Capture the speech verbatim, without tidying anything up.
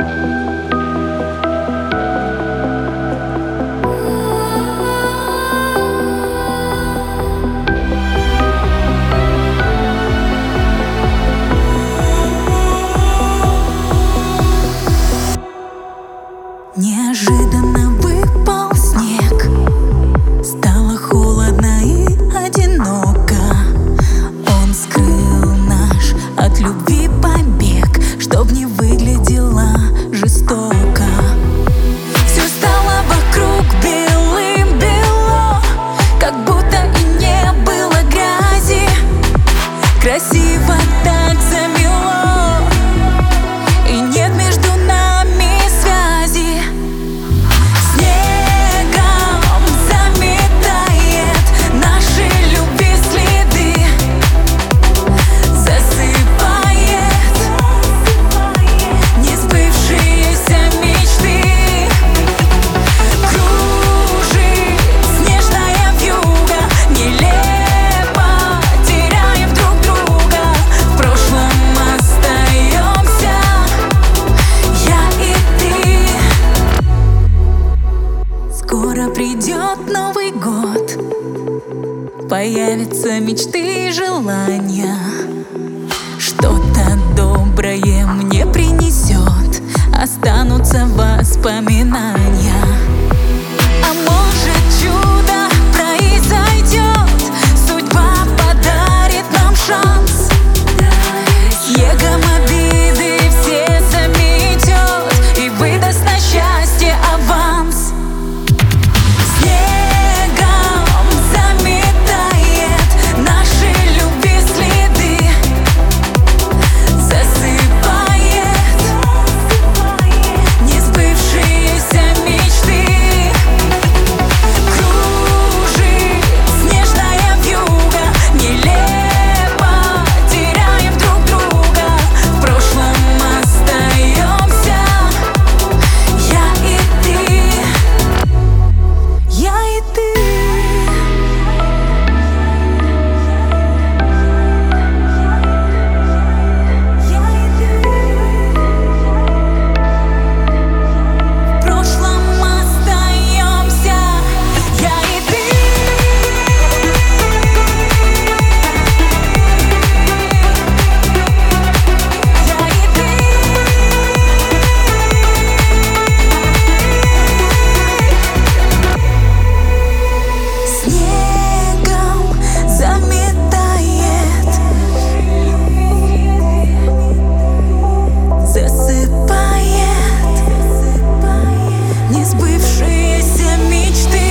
Неожиданно выпал снег, стало холодно и одиноко. Он скрыл наш от любви побег, чтоб не выглядело жестоко. Все стало вокруг белым-бело, как будто и не было грязи. Красиво так замело, и нет между нами связи. Снегом заметает наши любви следы, засыпает несбывшиеся мечты. Кружит снежная вьюга, нелепо теряем друг друга. В прошлом остаемся я и ты. Скоро придет Новый год, появятся мечты и желания. Что-то доброе мне принесет, останутся воспоминания. А может, чудо произойдет, судьба подарит нам шанс. Снегом обиды все заметет и выдаст на счастье аванс. Снегом заметает наши любви следы, засыпает несбывшиеся мечты. Кружит снежная вьюга, нелепо теряем друг друга. В прошлом остаемся я и ты, я и ты. В прошлом остаемся я и ты. Я и ты. Снегом заметает, засыпает несбывшиеся мечты.